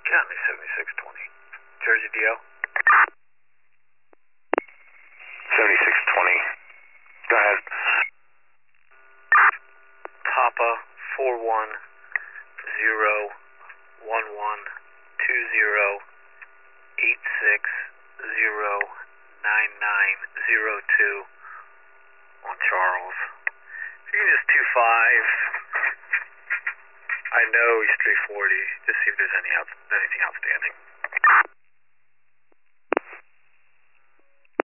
Got me 7620. Jersey DL. 7620. Go ahead. Papa 410-1120-86-09902 on Charles. If you can just 25, I know he's 340. Just see if there's anything outstanding.